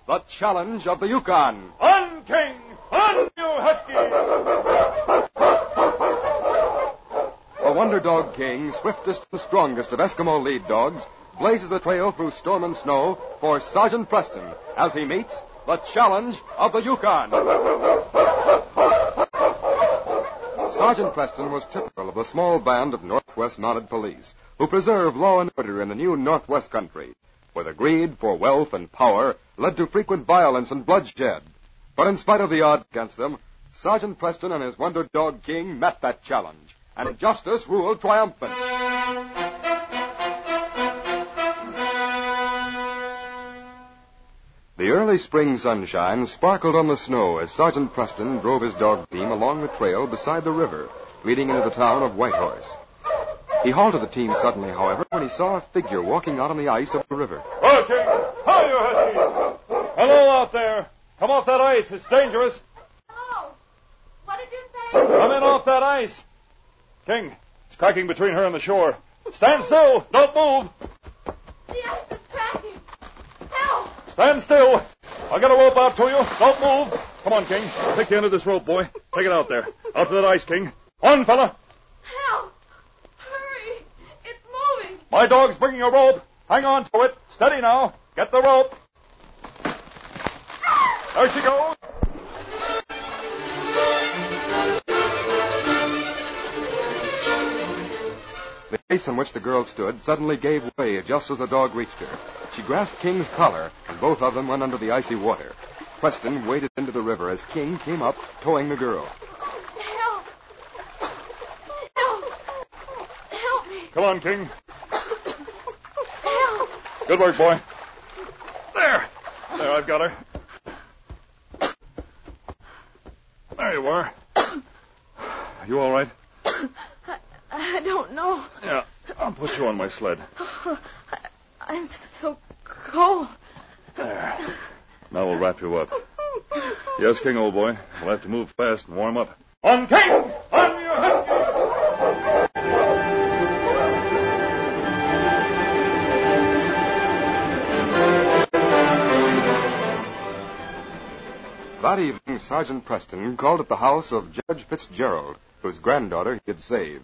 The Challenge of the Yukon. On, King! On, you huskies! The Wonder Dog King, swiftest and strongest of Eskimo lead dogs, blazes a trail through storm and snow for Sergeant Preston as he meets the Challenge of the Yukon. Sergeant Preston was typical of the small band of Northwest Mounted Police who preserve law and order in the new Northwest country, where the greed for wealth and power led to frequent violence and bloodshed. But in spite of the odds against them, Sergeant Preston and his Wonder Dog King met that challenge, and justice ruled triumphant. The early spring sunshine sparkled on the snow as Sergeant Preston drove his dog team along the trail beside the river, leading into the town of Whitehorse. He halted the team suddenly, however, when he saw a figure walking out on the ice of the river. Oh, King! Hi, you huskies! Hello out there! Come off that ice. It's dangerous. Hello. What did you say? Come in off that ice. King, it's cracking between her and the shore. Stand still. Don't move. The ice is cracking. Help! Stand still. I'll get a rope out to you. Don't move. Come on, King. Take the end of this rope, boy. Take it out there. Out to that ice, King. On, fella. Help! Hurry! It's moving. My dog's bringing a rope. Hang on to it. Steady now. Get the rope. There she goes. The ice on which the girl stood suddenly gave way just as the dog reached her. She grasped King's collar, and both of them went under the icy water. Preston waded into the river as King came up, towing the girl. Help! Help! Help me! Come on, King. Help! Good work, boy. There, I've got her. There you are. You all right? I don't know. Yeah, I'll put you on my sled. I'm so cold. There. Now we'll wrap you up. Yes, King, old boy. We'll have to move fast and warm up. On, King! On, you husky! That evening, Sergeant Preston called at the house of Judge Fitzgerald, whose granddaughter he had saved.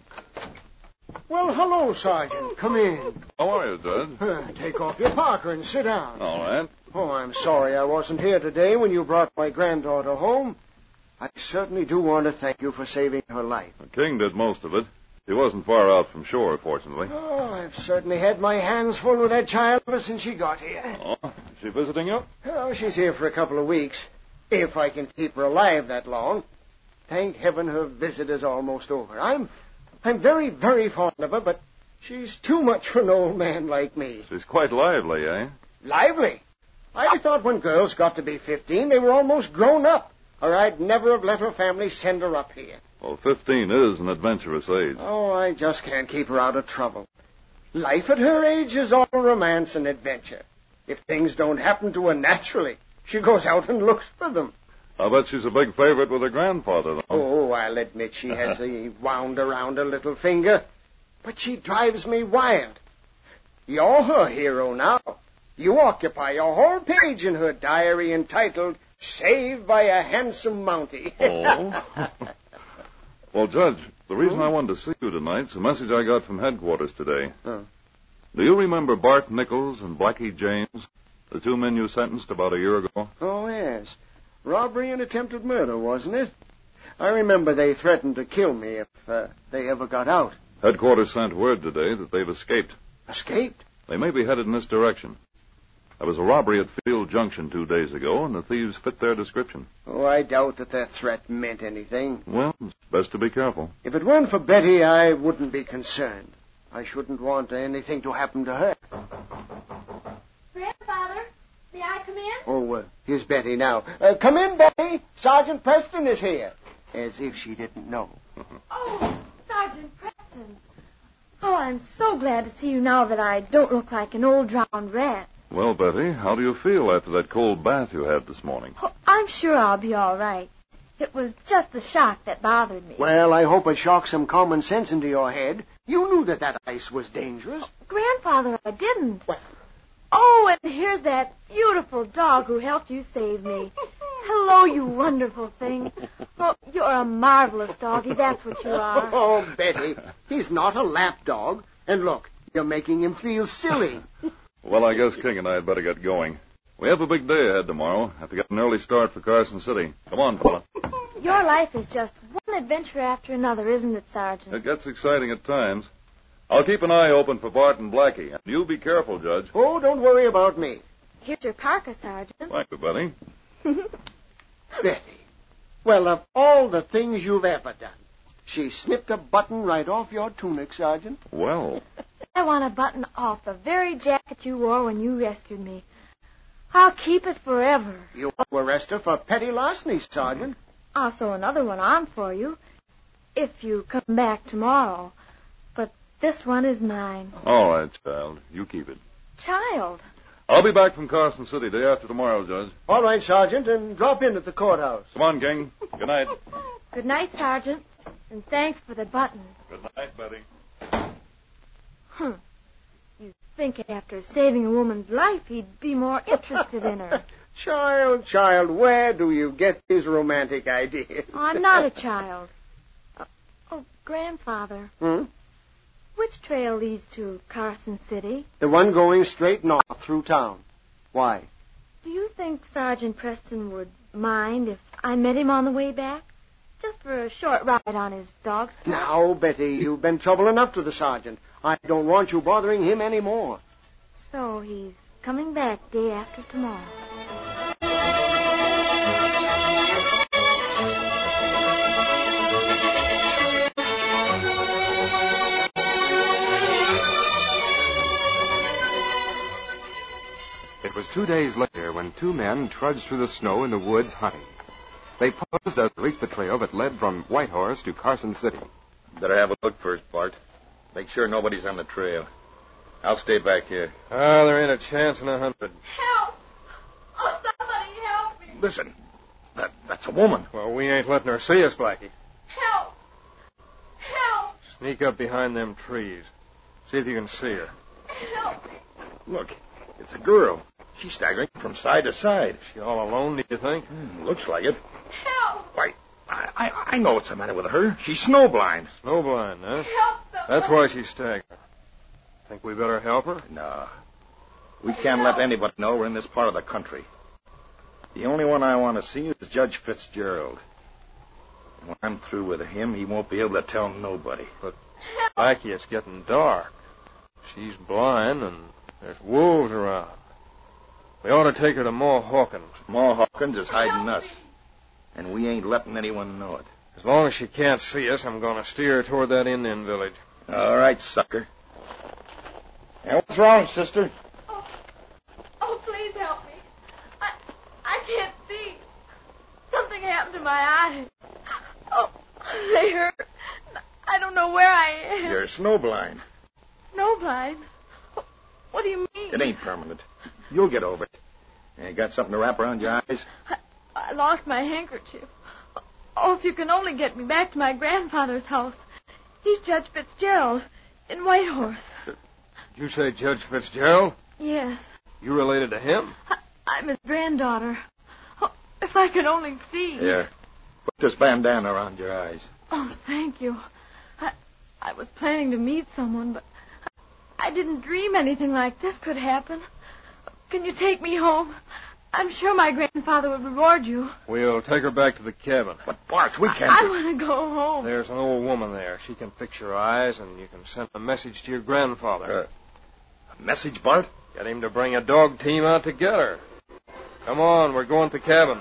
Well, hello, Sergeant. Come in. How are you, Judge? Take off your parka and sit down. All right. Oh, I'm sorry I wasn't here today when you brought my granddaughter home. I certainly do want to thank you for saving her life. The King did most of it. He wasn't far out from shore, fortunately. Oh, I've certainly had my hands full with that child ever since she got here. Oh, is she visiting you? Oh, she's here for a couple of weeks, if I can keep her alive that long. Thank heaven her visit is almost over. I'm very, very fond of her, but she's too much for an old man like me. She's quite lively, eh? Lively? I thought when girls got to be 15, they were almost grown up, or I'd never have let her family send her up here. Well, 15 is an adventurous age. Oh, I just can't keep her out of trouble. Life at her age is all romance and adventure. If things don't happen to her naturally, she goes out and looks for them. I bet she's a big favorite with her grandfather, though. Oh, I'll admit she has the wound around her little finger. But she drives me wild. You're her hero now. You occupy a whole page in her diary entitled, Saved by a Handsome Mountie. Oh. Well, Judge, the reason I wanted to see you tonight's a message I got from headquarters today. Oh. Do you remember Bart Nichols and Blackie James, the two men you sentenced about a year ago? Oh, yes. Robbery and attempted murder, wasn't it? I remember they threatened to kill me if they ever got out. Headquarters sent word today that they've escaped. Escaped? They may be headed in this direction. There was a robbery at Field Junction 2 days ago, and the thieves fit their description. Oh, I doubt that their threat meant anything. Well, it's best to be careful. If it weren't for Betty, I wouldn't be concerned. I shouldn't want anything to happen to her. Grandfather, may I come in? Oh, here's Betty now. Come in, Betty. Sergeant Preston is here. As if she didn't know. Oh, Sergeant Preston. Oh, I'm so glad to see you now that I don't look like an old drowned rat. Well, Betty, how do you feel after that cold bath you had this morning? Oh, I'm sure I'll be all right. It was just the shock that bothered me. Well, I hope it shocked some common sense into your head. You knew that ice was dangerous. Grandfather, I didn't. What? Oh, and here's that beautiful beautiful dog who helped you save me. Hello, you wonderful thing. Oh, you're a marvelous doggy, that's what you are. Oh, Betty, he's not a lap dog. And look, you're making him feel silly. Well, I guess King and I had better get going. We have a big day ahead tomorrow. Have to get an early start for Carson City. Come on, fella. Your life is just one adventure after another, isn't it, Sergeant? It gets exciting at times. I'll keep an eye open for Bart and Blackie. And you be careful, Judge. Oh, don't worry about me. Here's your parka, Sergeant. Thank you, Betty. Betty, well, of all the things you've ever done, she snipped a button right off your tunic, Sergeant. Well, I want a button off the very jacket you wore when you rescued me. I'll keep it forever. You will arrest her for petty larceny, Sergeant. I'll sew another one on for you, if you come back tomorrow. But this one is mine. all right, child. You keep it. Child. I'll be back from Carson City day after tomorrow, Judge. All right, Sergeant, and drop in at the courthouse. Come on, King. Good night. Good night, Sergeant. And thanks for the button. Good night, Betty. You'd think after saving a woman's life, he'd be more interested in her. Child, where do you get these romantic ideas? I'm not a child. Oh, Grandfather. Which trail leads to Carson City? The one going straight north through town. Why? Do you think Sergeant Preston would mind if I met him on the way back? Just for a short ride on his dog sled? Now, Betty, you've been trouble enough to the sergeant. I don't want you bothering him any more. So he's coming back day after tomorrow. It was 2 days later when two men trudged through the snow in the woods hunting. They paused as they reached the trail that led from Whitehorse to Carson City. Better have a look first, Bart. Make sure nobody's on the trail. I'll stay back here. There ain't a chance in 100. Help! Oh, somebody help me! Listen, that's a woman. Well, we ain't letting her see us, Blackie. Help! Help! Sneak up behind them trees. See if you can see her. Help me! Look, it's a girl. She's staggering from side to side. She all alone, do you think? Looks like it. Help! Why, I know what's the matter with her. She's snowblind. Snowblind, huh? Help somebody! That's why she's staggering. Think we better help her? No. We can't let anybody know we're in this part of the country. The only one I want to see is Judge Fitzgerald. And when I'm through with him, he won't be able to tell nobody. But, Blackie, it's getting dark. She's blind, and there's wolves around. We ought to take her to Ma Hawkins. Ma Hawkins is hiding us. And we ain't letting anyone know it. As long as she can't see us, I'm going to steer her toward that Indian village. All right, sucker. And what's wrong, sister? Oh, please help me. I can't see. Something happened to my eyes. Oh, they hurt. I don't know where I am. You're snowblind. Snowblind? What do you mean? It ain't permanent. You'll get over it. You got something to wrap around your eyes? I lost my handkerchief. Oh, if you can only get me back to my grandfather's house. He's Judge Fitzgerald in Whitehorse. Did you say Judge Fitzgerald? Yes. You related to him? I'm his granddaughter. Oh, if I could only see. Here. Put this bandana around your eyes. Oh, thank you. I was planning to meet someone, but I didn't dream anything like this could happen. Can you take me home? I'm sure my grandfather would reward you. We'll take her back to the cabin. But, Bart, we can't... I want to go home. There's an old woman there. She can fix your eyes, and you can send a message to your grandfather. A message, Bart? Get him to bring a dog team out to get her. Come on, we're going to the cabin.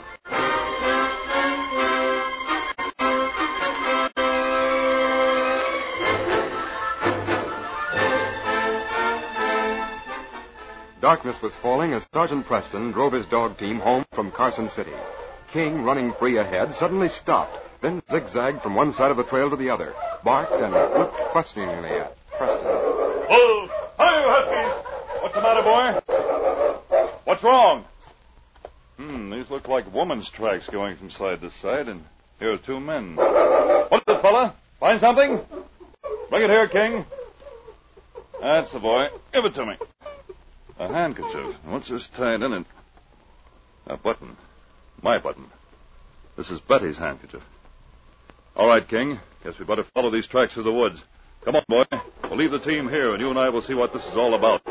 Darkness was falling as Sergeant Preston drove his dog team home from Carson City. King, running free ahead, suddenly stopped, then zigzagged from one side of the trail to the other, barked and looked questioningly at Preston. Oh, hi, you Huskies! What's the matter, boy? What's wrong? These look like woman's tracks going from side to side, and here are two men. What is it, fella? Find something? Bring it here, King. That's the boy. Give it to me. A handkerchief. What's this tied in it? A button. My button. This is Betty's handkerchief. All right, King. Guess we better follow these tracks through the woods. Come on, boy. We'll leave the team here, and you and I will see what this is all about.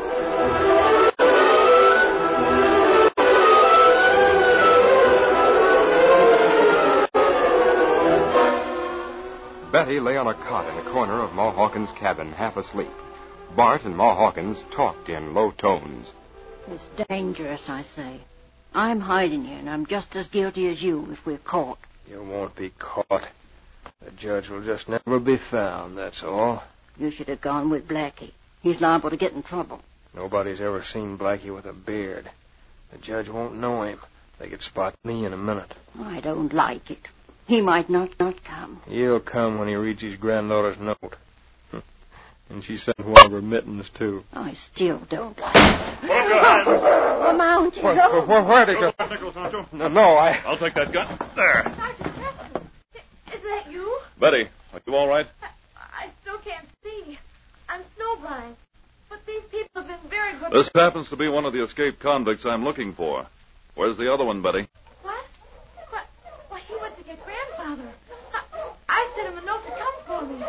Betty lay on a cot in the corner of Ma Hawkins' cabin, half asleep. Bart and Ma Hawkins talked in low tones. It's dangerous, I say. I'm hiding here, and I'm just as guilty as you if we're caught. You won't be caught. The judge will just never be found, that's all. You should have gone with Blackie. He's liable to get in trouble. Nobody's ever seen Blackie with a beard. The judge won't know him. They could spot me in a minute. I don't like it. He might not come. He'll come when he reads his granddaughter's note. And she sent one of her mittens, too. I still don't like it. Put up your hands. The mountain. Where'd he go? Nichols, aren't you? No, I'll take that gun. There. Sergeant Preston, is that you? Betty, are you all right? I still can't see. I'm snowblind. But these people have been very good. This happens to be one of the escaped convicts I'm looking for. Where's the other one, Betty? What? Why, he went to get Grandfather. I sent him a note to come for me.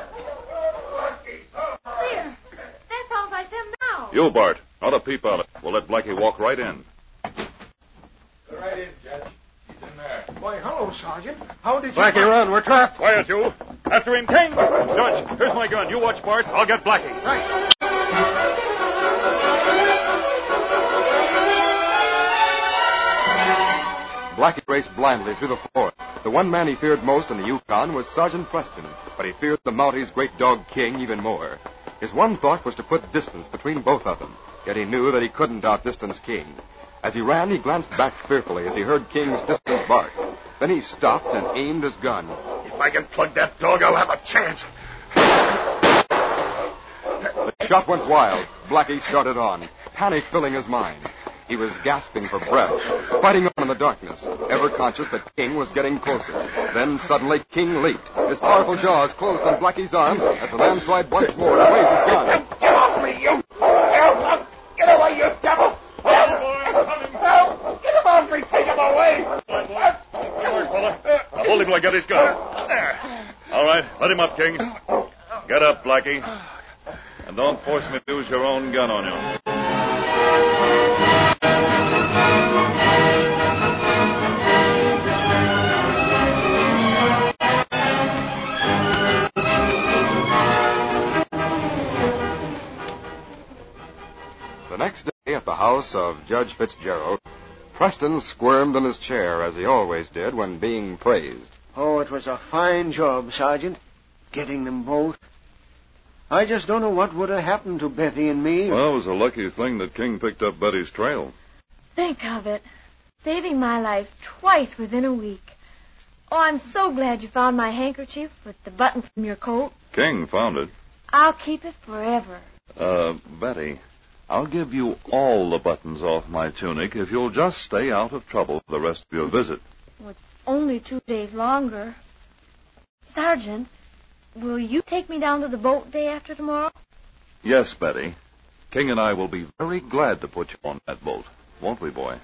There. That sounds like them now. You, Bart. Not a peep out. We'll let Blackie walk right in. Go right in, Judge. He's in there. Why, hello, Sergeant. How did you... Blackie, run. We're trapped. Quiet, you. After him, King. Judge, here's my gun. You watch Bart. I'll get Blackie. Right. Blackie raced blindly through the forest. The one man he feared most in the Yukon was Sergeant Preston, but he feared the Mountie's great dog King even more. His one thought was to put distance between both of them, yet he knew that he couldn't outdistance King. As he ran, he glanced back fearfully as he heard King's distant bark. Then he stopped and aimed his gun. If I can plug that dog, I'll have a chance. The shot went wild. Blackie started on, panic filling his mind. He was gasping for breath, fighting on in the darkness, ever conscious that King was getting closer. Then suddenly King leaped. His powerful jaws closed on Blackie's arm as the man tried once more to raise his gun. Get off me, you! Get away, you devil! Help! Get him off me! Take him away! Good work, fella. Now hold him till I get his gun. There. All right, let him up, King. Get up, Blackie. And don't force me to use your own gun on you. The next day at the house of Judge Fitzgerald, Preston squirmed in his chair as he always did when being praised. Oh, it was a fine job, Sergeant. Getting them both. I just don't know what would have happened to Betty and me. Well, it was a lucky thing that King picked up Betty's trail. Think of it. Saving my life twice within a week. Oh, I'm so glad you found my handkerchief with the button from your coat. King found it. I'll keep it forever. Betty, I'll give you all the buttons off my tunic if you'll just stay out of trouble for the rest of your visit. Well, it's only 2 days longer. Sergeant, will you take me down to the boat day after tomorrow? Yes, Betty. King and I will be very glad to put you on that boat. Won't we, boy?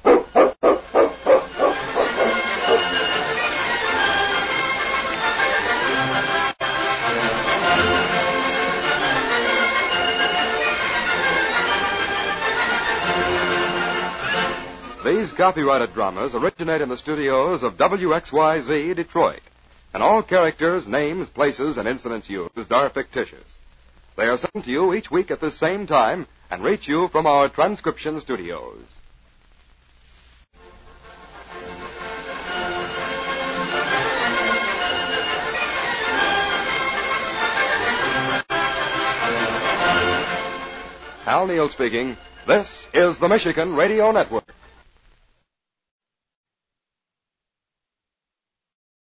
These copyrighted dramas originate in the studios of WXYZ Detroit, and all characters, names, places, and incidents used are fictitious. They are sent to you each week at the same time and reach you from our transcription studios. Hal Neal speaking. This is the Michigan Radio Network.